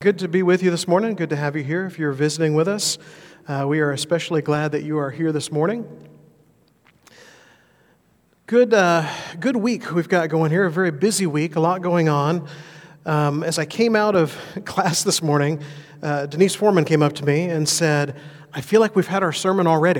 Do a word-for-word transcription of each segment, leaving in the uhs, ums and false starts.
good to be with you this morning. Good to have you here. If you're visiting with us, uh, we are especially glad that you are here this morning. Good, uh, good week we've got going here. A very busy week. A lot going on. Um, as I came out of class this morning, uh, Denise Foreman came up to me and said, "I feel like we've had our sermon already."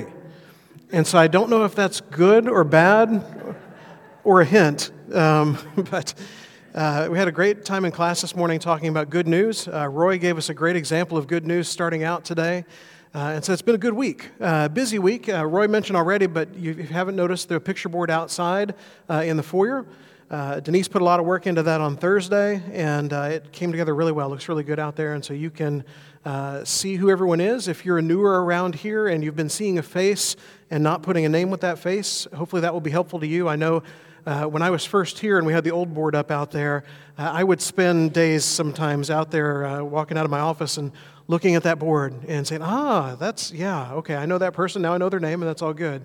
And so I don't know if that's good or bad or a hint, um, but. Uh, we had a great time in class this morning talking about good news. Uh, Roy gave us a great example of good news starting out today. Uh, and so it's been a good week, uh, busy week. Uh, Roy mentioned already, but you, if you haven't noticed the picture board outside uh, in the foyer. Uh, Denise put a lot of work into that on Thursday, and uh, it came together really well. It looks really good out there, and so you can uh, see who everyone is. If you're newer around here and you've been seeing a face and not putting a name with that face, hopefully that will be helpful to you. I know Uh, when I was first here and we had the old board up out there, uh, I would spend days sometimes out there uh, walking out of my office and looking at that board and saying, ah, that's, yeah, okay, I know that person, now I know their name, and that's all good.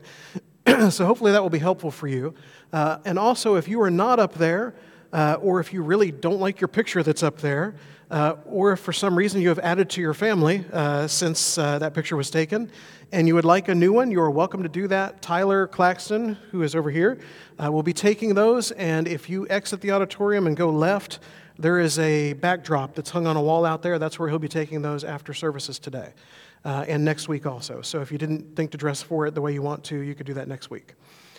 So hopefully that will be helpful for you. Uh, and also, if you are not up there, uh, or if you really don't like your picture that's up there, uh, or if for some reason you have added to your family uh, since uh, that picture was taken, and you would like a new one, you are welcome to do that. Tyler Claxton, who is over here, uh, will be taking those, and if you exit the auditorium and go left, there is a backdrop that's hung on a wall out there. That's where he'll be taking those after services today, uh, and next week also. So if you didn't think to dress for it the way you want to, you could do that next week.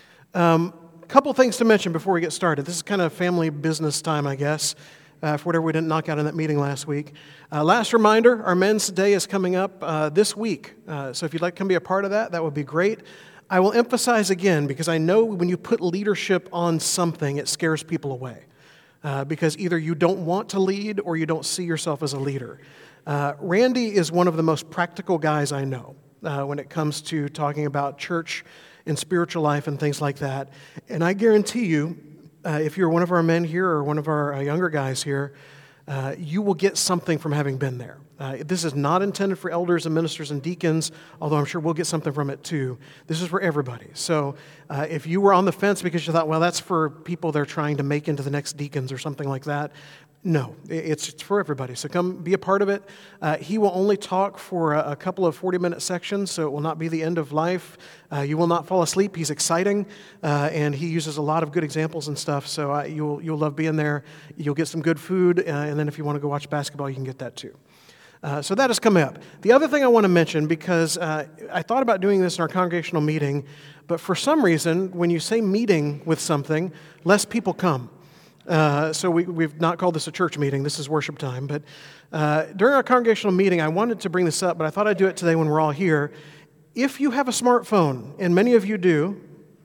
Um, a couple things to mention before we get started. This is kind of family business time, I guess, uh, for whatever we didn't knock out in that meeting last week. Uh, last reminder, our Men's Day is coming up uh, this week. Uh, so if you'd like to come be a part of that, that would be great. I will emphasize again, because I know when you put leadership on something, it scares people away. Uh, because either you don't want to lead or you don't see yourself as a leader. Uh, Randy is one of the most practical guys I know uh, when it comes to talking about church and spiritual life and things like that. And I guarantee you, uh, if you're one of our men here or one of our uh, younger guys here, uh, you will get something from having been there. Uh, this is not intended for elders and ministers and deacons, although I'm sure we'll get something from it too. This is for everybody. So uh, if you were on the fence because you thought, well, that's for people they're trying to make into the next deacons or something like that, no, it's, it's for everybody. So come be a part of it. Uh, he will only talk for a, a couple of forty-minute sections, so it will not be the end of life. Uh, you will not fall asleep. He's exciting, uh, and he uses a lot of good examples and stuff, so uh, you'll, you'll love being there. You'll get some good food, uh, and then if you want to go watch basketball, you can get that too. Uh, so that is coming up. The other thing I want to mention, because uh, I thought about doing this in our congregational meeting, but for some reason, when you say meeting with something, less people come. Uh, so we, we've not called this a church meeting. This is worship time. But uh, during our congregational meeting, I wanted to bring this up, but I thought I'd do it today when we're all here. If you have a smartphone, and many of you do,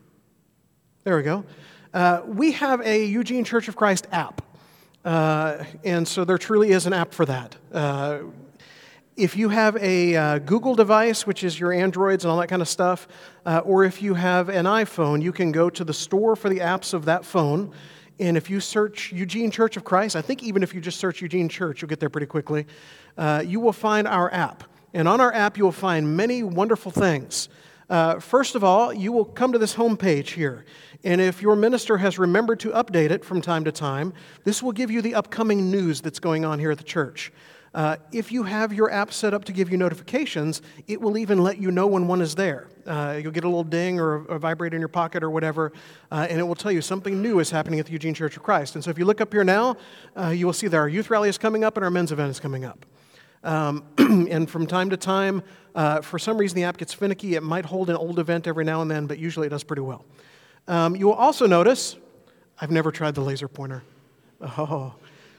there we go, uh, we have a Eugene Church of Christ app. Uh, and so there truly is an app for that. Uh, If you have a uh, Google device, which is your Androids and all that kind of stuff, uh, or if you have an iPhone, you can go to the store for the apps of that phone, and if you search Eugene Church of Christ, I think even if you just search Eugene Church, you'll get there pretty quickly, uh, you will find our app. And on our app, you will find many wonderful things. Uh, first of all, you will come to this homepage here, and if your minister has remembered to update it from time to time, this will give you the upcoming news that's going on here at the church. Uh, if you have your app set up to give you notifications, it will even let you know when one is there. Uh, you'll get a little ding or a, a vibrate in your pocket or whatever, uh, and it will tell you something new is happening at the Eugene Church of Christ. And so if you look up here now, uh, you will see that our youth rally is coming up and our men's event is coming up. Um, and from time to time, uh, for some reason the app gets finicky. It might hold an old event every now and then, but usually it does pretty well. Um, you will also notice, I've never tried the laser pointer. Oh.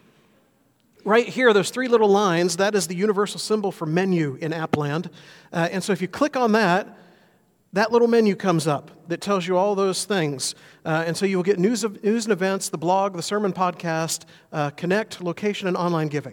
Right here, those three little lines, that is the universal symbol for menu in Appland. Uh, and so if you click on that, that little menu comes up that tells you all those things. Uh, and so you will get news, of, news and events, the blog, the sermon podcast, uh, Connect, location, and online giving.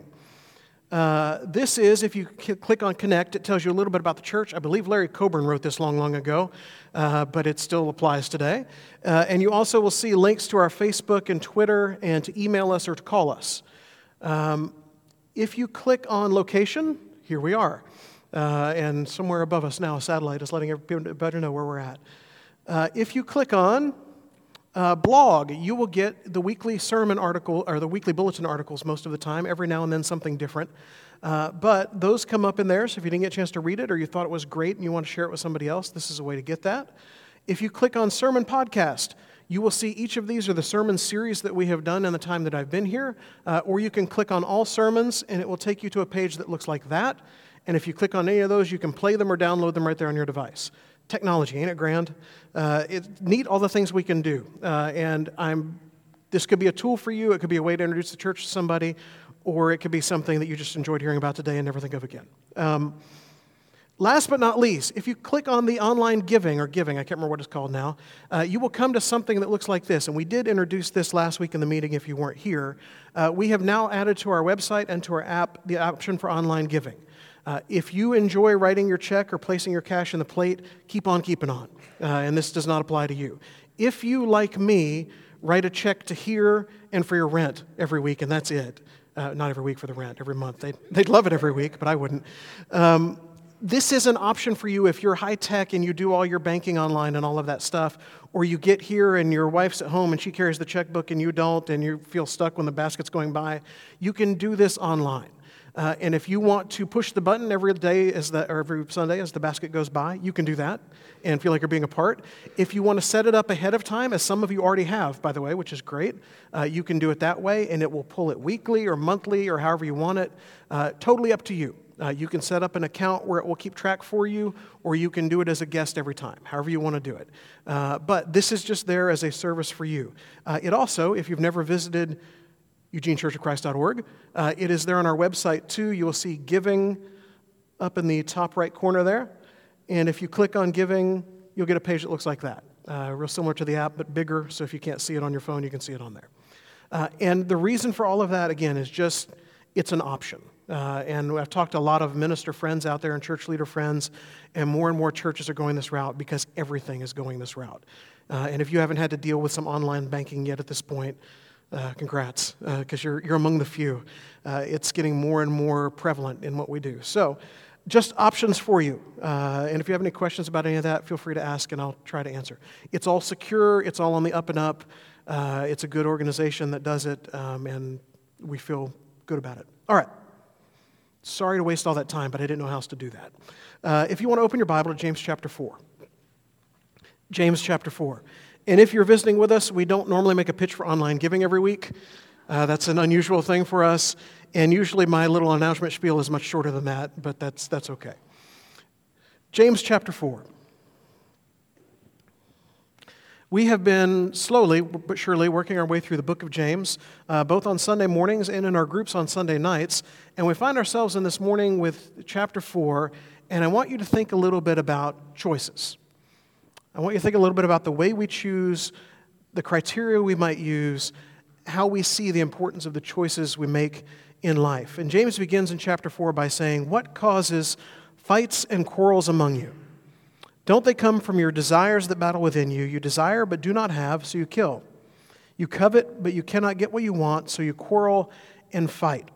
Uh, this is, if you click on Connect, it tells you a little bit about the church. I believe Larry Coburn wrote this long, long ago, uh, but it still applies today. Uh, and you also will see links to our Facebook and Twitter and to email us or to call us. Um, if you click on location, here we are. Uh, and somewhere above us now, a satellite is letting everybody know where we're at. Uh, if you click on Uh, blog, you will get the weekly sermon article, or the weekly bulletin articles most of the time, every now and then something different. Uh, but those come up in there, so if you didn't get a chance to read it or you thought it was great and you want to share it with somebody else, this is a way to get that. If you click on Sermon Podcast, you will see each of these are the sermon series that we have done in the time that I've been here, uh, or you can click on All Sermons and it will take you to a page that looks like that. And if you click on any of those, you can play them or download them right there on your device. Technology, ain't it grand? Uh, it's neat, all the things we can do. Uh, and I'm. This could be a tool for you. It could be a way to introduce the church to somebody, or it could be something that you just enjoyed hearing about today and never think of again. Um, last but not least, if you click on the online giving, or giving, I can't remember what it's called now, uh, you will come to something that looks like this. And we did introduce this last week in the meeting if you weren't here. Uh, we have now added to our website and to our app the option for online giving. Uh, if you enjoy writing your check or placing your cash in the plate, keep on keeping on. Uh, and this does not apply to you. If you, like me, write a check to here and for your rent every week, and that's it. Uh, not every week for the rent, every month. They'd, they'd love it every week, but I wouldn't. Um, this is an option for you if you're high-tech and you do all your banking online and all of that stuff, or you get here and your wife's at home and she carries the checkbook and you don't, and you feel stuck when the basket's going by. You can do this online. Uh, and if you want to push the button every day as the, or every Sunday as the basket goes by, you can do that and feel like you're being a part. If you want to set it up ahead of time, as some of you already have, by the way, which is great, uh, you can do it that way, and it will pull it weekly or monthly or however you want it. Uh, totally up to you. Uh, you can set up an account where it will keep track for you, or you can do it as a guest every time, however you want to do it. Uh, but this is just there as a service for you. Uh, it also, if you've never visited Eugene Church of Christ dot org. Uh, it is there on our website too. You will see giving up in the top right corner there. And if you click on giving, you'll get a page that looks like that. Uh, real similar to the app, but bigger. So if you can't see it on your phone, you can see it on there. Uh, and the reason for all of that, again, is just it's an option. Uh, and I've talked to a lot of minister friends out there and church leader friends, and more and more churches are going this route because everything is going this route. Uh, and if you haven't had to deal with some online banking yet at this point, Uh, congrats, because uh, you're you're among the few. Uh, it's getting more and more prevalent in what we do. So, just options for you. Uh, and if you have any questions about any of that, feel free to ask, and I'll try to answer. It's all secure. It's all on the up and up. Uh, it's a good organization that does it, um, and we feel good about it. All right. Sorry to waste all that time, but I didn't know how else to do that. Uh, if you want to open your Bible to James chapter four. James chapter four. And if you're visiting with us, we don't normally make a pitch for online giving every week. Uh, that's an unusual thing for us. And usually my little announcement spiel is much shorter than that, but that's that's okay. James chapter four. We have been slowly but surely working our way through the book of James, uh, both on Sunday mornings and in our groups on Sunday nights. And we find ourselves in this morning with chapter four, and I want you to think a little bit about choices. I want you to think a little bit about the way we choose, the criteria we might use, how we see the importance of the choices we make in life. And James begins in chapter four by saying, "What causes fights and quarrels among you? Don't they come from your desires that battle within you? You desire but do not have, so you kill. You covet but you cannot get what you want, so you quarrel and fight."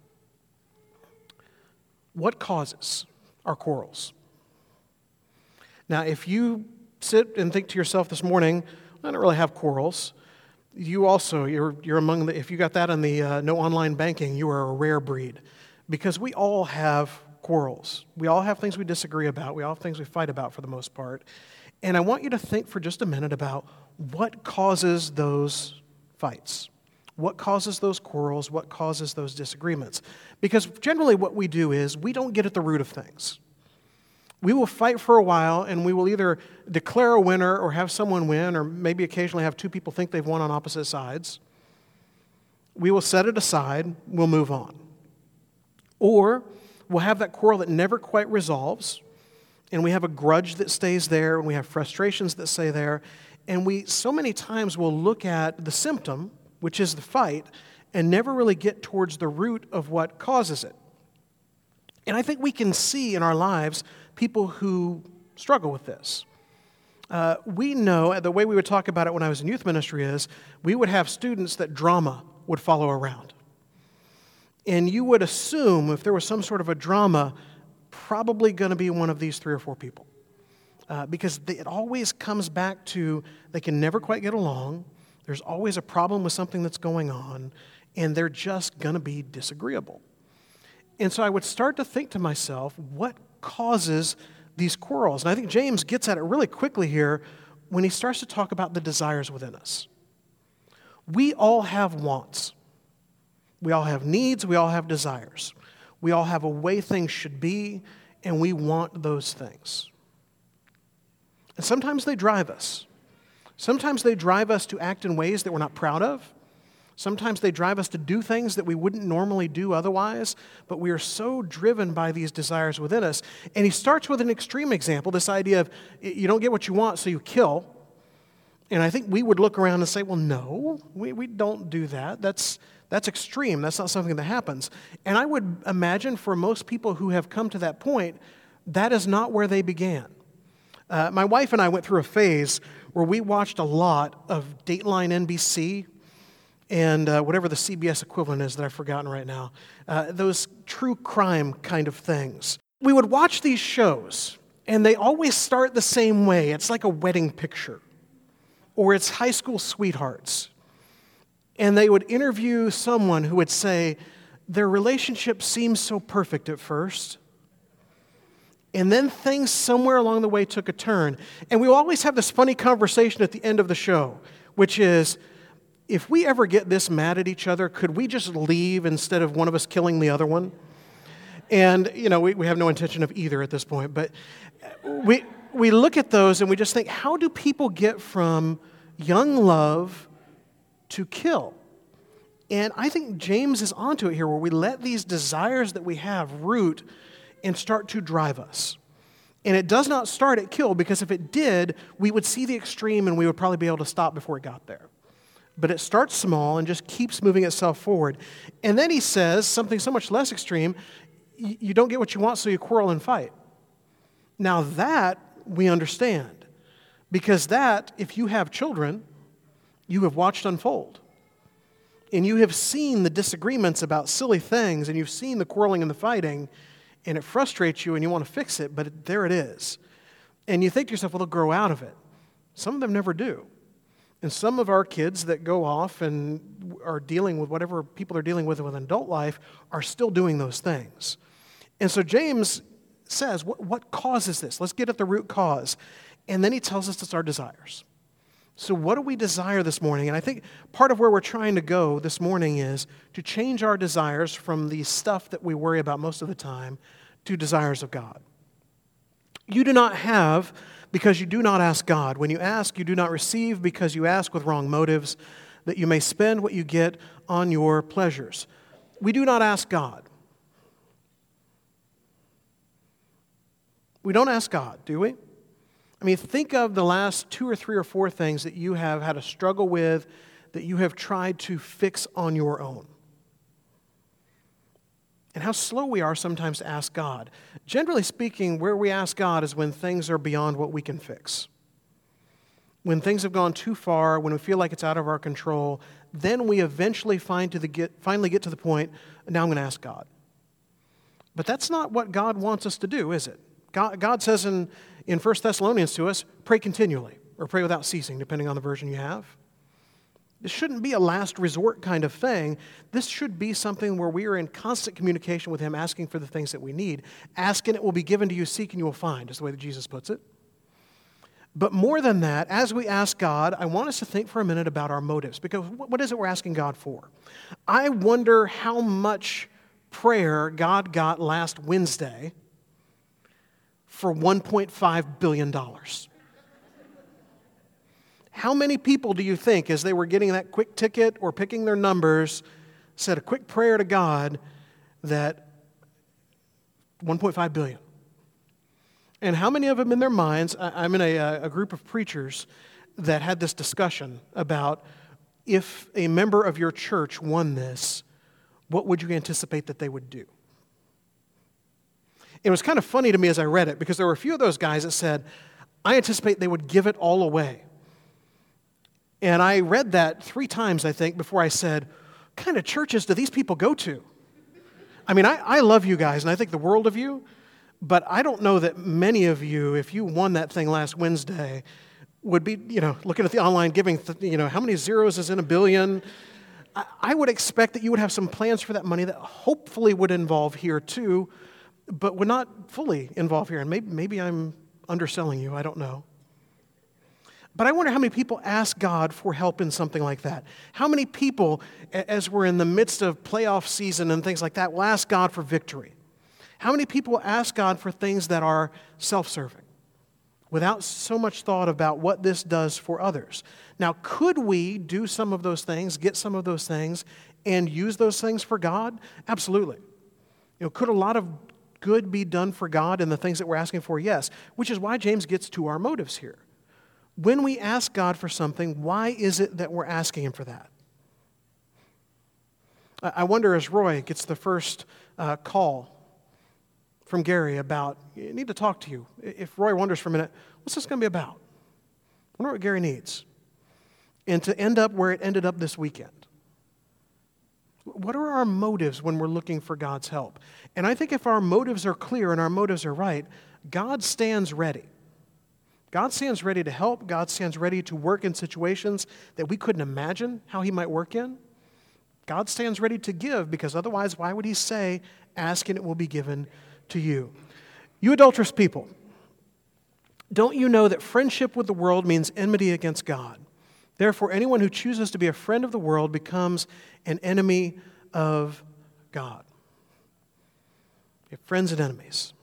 What causes our quarrels? Now, if you sit and think to yourself this morning, I don't really have quarrels. You also, you're you're among the, if you got that on the uh, no online banking, you are a rare breed. Because we all have quarrels. We all have things we disagree about. We all have things we fight about for the most part. And I want you to think for just a minute about what causes those fights. What causes those quarrels? What causes those disagreements? Because generally what we do is we don't get at the root of things. We will fight for a while, and we will either declare a winner or have someone win, or maybe occasionally have two people think they've won on opposite sides. We will set it aside, we'll move on. Or we'll have that quarrel that never quite resolves, and we have a grudge that stays there, and we have frustrations that stay there, and we so many times will look at the symptom, which is the fight, and never really get towards the root of what causes it. And I think we can see in our lives people who struggle with this. Uh, we know, the way we would talk about it when I was in youth ministry is, we would have students that drama would follow around. And you would assume if there was some sort of a drama, probably going to be one of these three or four people. uh, because they, it always comes back to they can never quite get along. There's always a problem with something that's going on, and they're just going to be disagreeable. And so I would start to think to myself, what causes these quarrels? And I think James gets at it really quickly here when he starts to talk about the desires within us. We all have wants. We all have needs. We all have desires. We all have a way things should be, and we want those things. And sometimes they drive us. Sometimes they drive us to act in ways that we're not proud of. Sometimes they drive us to do things that we wouldn't normally do otherwise, but we are so driven by these desires within us. And he starts with an extreme example, this idea of you don't get what you want, so you kill. And I think we would look around and say, well, no, we, we don't do that. That's, that's extreme. That's not something that happens. And I would imagine for most people who have come to that point, that is not where they began. Uh, my wife and I went through a phase where we watched a lot of Dateline N B C and uh, whatever the C B S equivalent is that I've forgotten right now, uh, those true crime kind of things. We would watch these shows, and they always start the same way. It's like a wedding picture, or it's high school sweethearts. And they would interview someone who would say, their relationship seems so perfect at first, and then things somewhere along the way took a turn. And we always have this funny conversation at the end of the show, which is, if we ever get this mad at each other, could we just leave instead of one of us killing the other one? And, you know, we, we have no intention of either at this point, but we we look at those and we just think, how do people get from young love to kill? And I think James is onto it here, where we let these desires that we have root and start to drive us. And it does not start at kill, because if it did, we would see the extreme and we would probably be able to stop before it got there. But it starts small and just keeps moving itself forward. And then he says something so much less extreme, you don't get what you want, so you quarrel and fight. Now that we understand, because that, if you have children, you have watched unfold. And you have seen the disagreements about silly things, and you've seen the quarreling and the fighting, and it frustrates you and you want to fix it, but it, there it is. And you think to yourself, well, they'll grow out of it. Some of them never do. And some of our kids that go off and are dealing with whatever people are dealing with in adult life are still doing those things. And so James says, what, what causes this? Let's get at the root cause. And then he tells us it's our desires. So what do we desire this morning? And I think part of where we're trying to go this morning is to change our desires from the stuff that we worry about most of the time to desires of God. You do not have because you do not ask God. When you ask, you do not receive because you ask with wrong motives, that you may spend what you get on your pleasures. We do not ask God. We don't ask God, do we? I mean, think of the last two or three or four things that you have had a struggle with, that you have tried to fix on your own. And how slow we are sometimes to ask God. Generally speaking, where we ask God is when things are beyond what we can fix. When things have gone too far, when we feel like it's out of our control, then we eventually find to the get, finally get to the point, now I'm going to ask God. But that's not what God wants us to do, is it? God, God says in, in First Thessalonians to us, pray continually, or pray without ceasing, depending on the version you have. This shouldn't be a last resort kind of thing. This should be something where we are in constant communication with Him, asking for the things that we need. Ask and it will be given to you, seek and you will find, is the way that Jesus puts it. But more than that, as we ask God, I want us to think for a minute about our motives, because what is it we're asking God for? I wonder how much prayer God got last Wednesday for one point five billion dollars. How many people do you think, as they were getting that quick ticket or picking their numbers, said a quick prayer to God that one point five billion dollars? And how many of them in their minds, I'm in a, a group of preachers that had this discussion about if a member of your church won this, what would you anticipate that they would do? It was kind of funny to me as I read it, because there were a few of those guys that said, I anticipate they would give it all away. And I read that three times, I think, before I said, what kind of churches do these people go to? I mean, I, I love you guys, and I think the world of you, But I don't know that many of you, if you won that thing last Wednesday, would be, you know, looking at the online giving, you know, how many zeros is in a billion? I, I would expect that you would have some plans for that money that hopefully would involve here too, but would not fully involve here. And maybe, maybe I'm underselling you, I don't know. But I wonder how many people ask God for help in something like that. How many people, as we're in the midst of playoff season and things like that, will ask God for victory? How many people ask God for things that are self-serving without so much thought about what this does for others? Now, could we do some of those things, get some of those things, and use those things for God? Absolutely. You know, could a lot of good be done for God in the things that we're asking for? Yes, which is why James gets to our motives here. When we ask God for something, why is it that we're asking Him for that? I wonder, as Roy gets the first uh, call from Gary about, I need to talk to you. If Roy wonders for a minute, what's this going to be about? I wonder what Gary needs. And to end up where it ended up this weekend. What are our motives when we're looking for God's help? And I think if our motives are clear and our motives are right, God stands ready. God stands ready to help. God stands ready to work in situations that we couldn't imagine how He might work in. God stands ready to give, because otherwise, why would He say, ask and it will be given to you? You adulterous people, don't you know that friendship with the world means enmity against God? Therefore, anyone who chooses to be a friend of the world becomes an enemy of God. You have friends and enemies.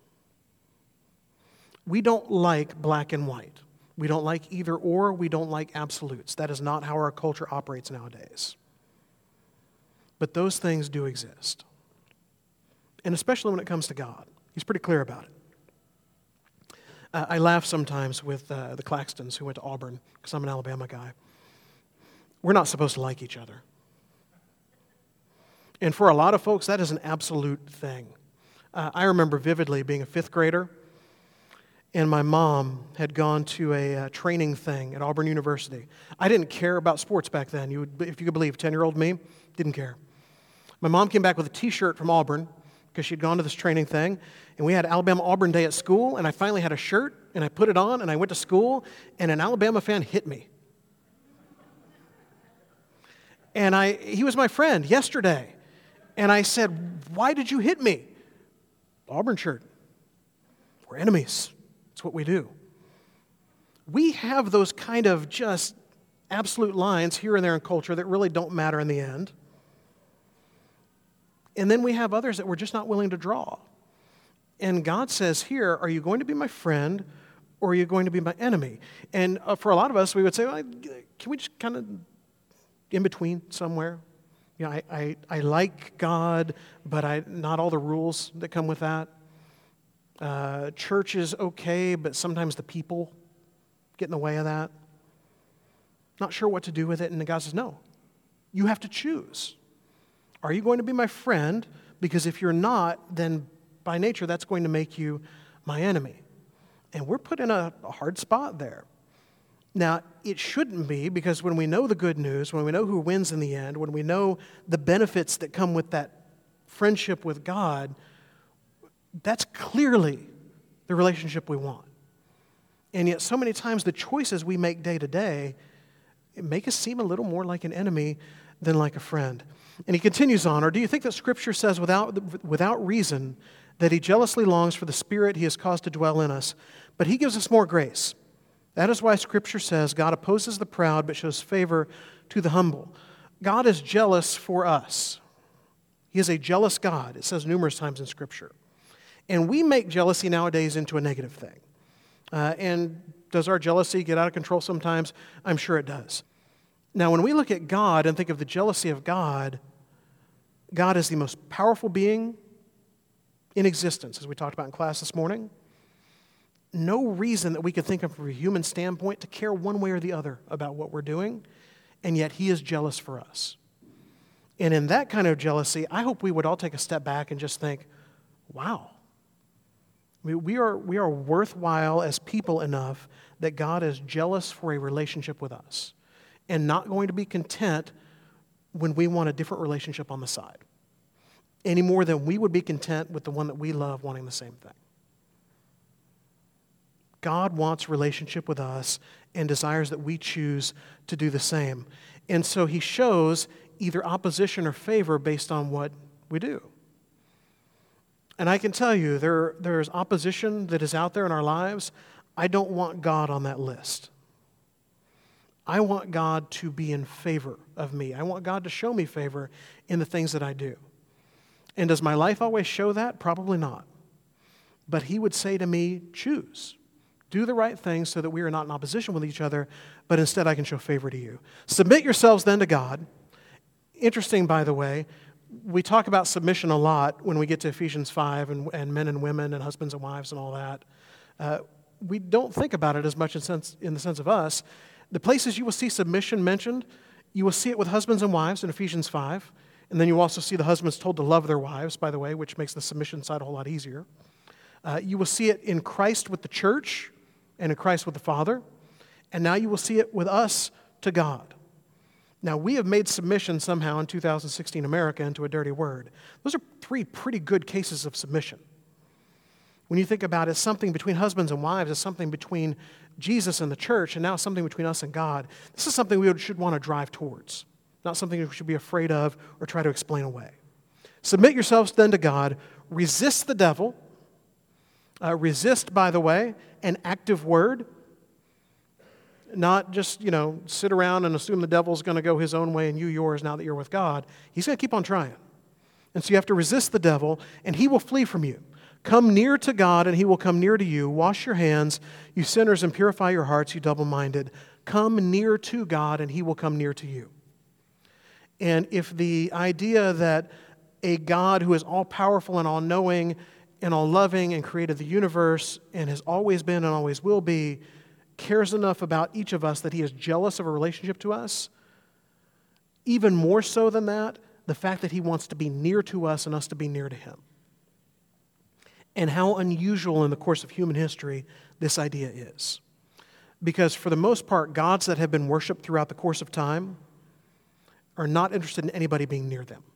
We don't like black and white. We don't like either or. We don't like absolutes. That is not how our culture operates nowadays. But those things do exist. And especially when it comes to God. He's pretty clear about it. Uh, I laugh sometimes with uh, the Claxtons who went to Auburn, because I'm an Alabama guy. We're not supposed to like each other. And for a lot of folks, that is an absolute thing. Uh, I remember vividly being a fifth grader, and my mom had gone to a uh, training thing at Auburn University. I didn't care about sports back then. You would, if you could believe, ten-year-old me didn't care. My mom came back with a T-shirt from Auburn because she'd gone to this training thing, and we had Alabama Auburn Day at school, and I finally had a shirt, and I put it on, and I went to school, and an Alabama fan hit me. And I, he was my friend yesterday, and I said, "Why did you hit me?" Auburn shirt. We're enemies. That's what we do. We have those kind of just absolute lines here and there in culture that really don't matter in the end. And then we have others that we're just not willing to draw. And God says here, are you going to be my friend or are you going to be my enemy? And uh, for a lot of us, we would say, well, can we just kind of in between somewhere? You know, I, I, I like God, but I not all the rules that come with that. Uh, church is okay, but sometimes the people get in the way of that. Not sure what to do with it. And God says, no, you have to choose. Are you going to be my friend? Because if you're not, then by nature, that's going to make you my enemy. And we're put in a, a hard spot there. Now, it shouldn't be, because when we know the good news, when we know who wins in the end, when we know the benefits that come with that friendship with God, that's clearly the relationship we want. And yet so many times the choices we make day to day make us seem a little more like an enemy than like a friend. And he continues on, or do you think that Scripture says without, without reason that He jealously longs for the Spirit He has caused to dwell in us, but He gives us more grace? That is why Scripture says God opposes the proud but shows favor to the humble. God is jealous for us. He is a jealous God. It says numerous times in Scripture. And we make jealousy nowadays into a negative thing. Uh, and does our jealousy get out of control sometimes? I'm sure it does. Now, when we look at God and think of the jealousy of God, God is the most powerful being in existence, as we talked about in class this morning. No reason that we could think of from a human standpoint to care one way or the other about what we're doing, and yet He is jealous for us. And in that kind of jealousy, I hope we would all take a step back and just think, wow, we are, we are worthwhile as people enough that God is jealous for a relationship with us and not going to be content when we want a different relationship on the side, any more than we would be content with the one that we love wanting the same thing. God wants relationship with us and desires that we choose to do the same. And so he shows either opposition or favor based on what we do. And I can tell you, there, there's opposition that is out there in our lives. I don't want God on that list. I want God to be in favor of me. I want God to show me favor in the things that I do. And does my life always show that? Probably not. But he would say to me, choose. Do the right thing so that we are not in opposition with each other, but instead I can show favor to you. Submit yourselves then to God. Interesting, by the way, we talk about submission a lot when we get to Ephesians five and, and men and women and husbands and wives and all that. Uh, we don't think about it as much in, sense, in the sense of us. The places you will see submission mentioned, you will see it with husbands and wives in Ephesians five. And then you also see the husbands told to love their wives, by the way, which makes the submission side a whole lot easier. Uh, you will see it in Christ with the church and in Christ with the Father. And now you will see it with us to God. Now, we have made submission somehow in two thousand sixteen America into a dirty word. Those are three pretty good cases of submission. When you think about it, something between husbands and wives is something between Jesus and the church, and now something between us and God. This is something we should want to drive towards, not something we should be afraid of or try to explain away. Submit yourselves then to God. Resist the devil. Uh, resist, by the way, an active word. Not just, you know, sit around and assume the devil's going to go his own way and you yours now that you're with God. He's going to keep on trying. And so you have to resist the devil, and he will flee from you. Come near to God, and he will come near to you. Wash your hands, you sinners, and purify your hearts, you double-minded. Come near to God, and he will come near to you. And if the idea that a God who is all-powerful and all-knowing and all-loving and created the universe and has always been and always will be cares enough about each of us that he is jealous of a relationship to us, even more so than that, the fact that he wants to be near to us and us to be near to him. And how unusual in the course of human history this idea is. Because for the most part, gods that have been worshipped throughout the course of time are not interested in anybody being near them.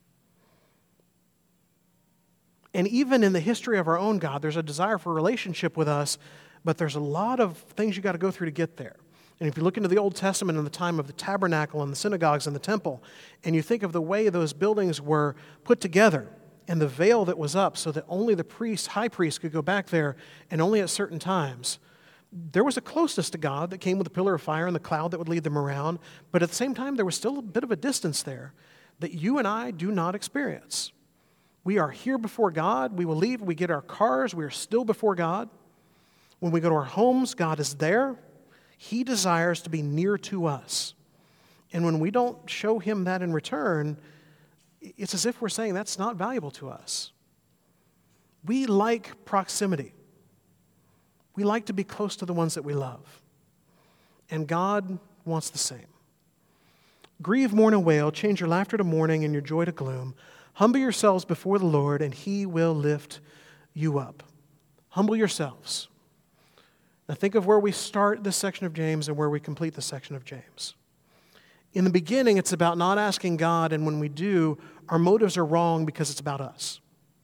And even in the history of our own God, there's a desire for a relationship with us, but there's a lot of things you got to go through to get there. And if you look into the Old Testament in the time of the tabernacle and the synagogues and the temple, and you think of the way those buildings were put together and the veil that was up so that only the priest, high priest could go back there and only at certain times, there was a closeness to God that came with the pillar of fire and the cloud that would lead them around, but at the same time, there was still a bit of a distance there that you and I do not experience. We are here before God. We will leave. We get our cars. We are still before God. When we go to our homes, God is there. He desires to be near to us. And when we don't show him that in return, it's as if we're saying that's not valuable to us. We like proximity. We like to be close to the ones that we love. And God wants the same. Grieve, mourn, and wail. Change your laughter to mourning and your joy to gloom. Humble yourselves before the Lord, and he will lift you up. Humble yourselves. Now think of where we start this section of James and where we complete this section of James. In the beginning, it's about not asking God, and when we do, our motives are wrong because it's about us.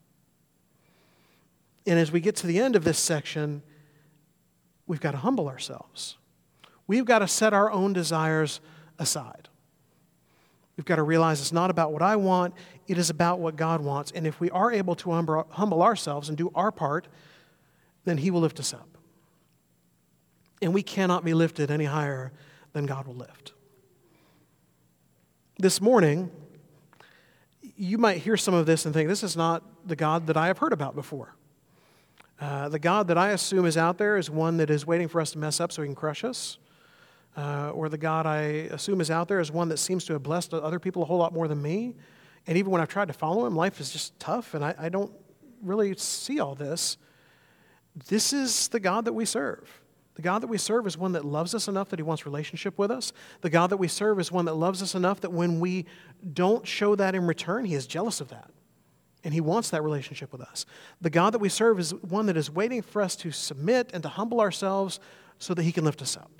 And as we get to the end of this section, we've got to humble ourselves. We've got to set our own desires aside. We've got to realize it's not about what I want, it is about what God wants. And if we are able to humble ourselves and do our part, then he will lift us up. And we cannot be lifted any higher than God will lift. This morning, you might hear some of this and think, this is not the God that I have heard about before. Uh, the God that I assume is out there is one that is waiting for us to mess up so he can crush us. Uh, or the God I assume is out there is one that seems to have blessed other people a whole lot more than me. And even when I've tried to follow him, life is just tough, and I, I don't really see all this. This is the God that we serve. The God that we serve is one that loves us enough that he wants relationship with us. The God that we serve is one that loves us enough that when we don't show that in return, he is jealous of that. And he wants that relationship with us. The God that we serve is one that is waiting for us to submit and to humble ourselves so that he can lift us up.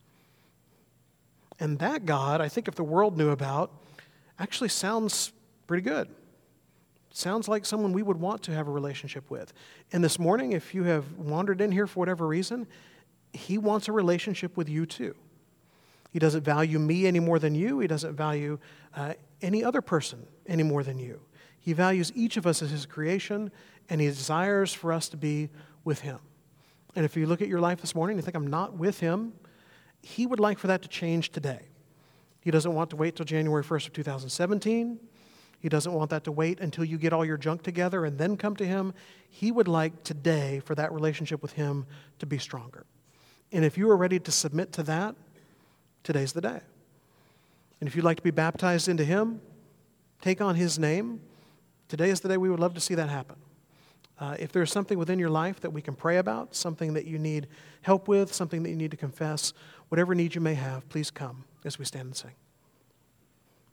And that God, I think if the world knew about, actually sounds pretty good. sounds like someone we would want to have a relationship with. And this morning, if you have wandered in here for whatever reason, he wants a relationship with you too. He doesn't value me any more than you. He doesn't value uh, any other person any more than you. He values each of us as his creation, and he desires for us to be with him. And if you look at your life this morning and you think, I'm not with him, he would like for that to change today. He doesn't want to wait till January first of two thousand seventeen. He doesn't want that to wait until you get all your junk together and then come to him. He would like today for that relationship with him to be stronger. And if you are ready to submit to that, today's the day. And if you'd like to be baptized into him, take on his name, today is the day we would love to see that happen. Uh, if there's something within your life that we can pray about, something that you need help with, something that you need to confess, whatever need you may have, please come as we stand and sing.